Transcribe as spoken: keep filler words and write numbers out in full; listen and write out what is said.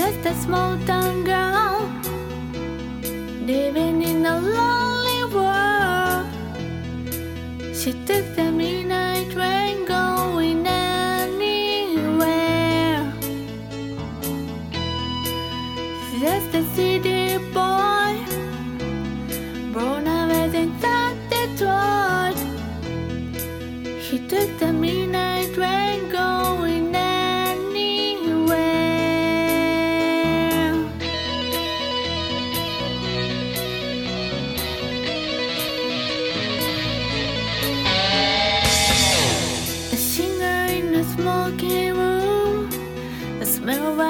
just a small town girl living in a lonely world. She took the midnight train going anywhere. She's just a city boy, born up in Detroit. He took the midnight train going anywhere. A singer in a smoky room, a smell of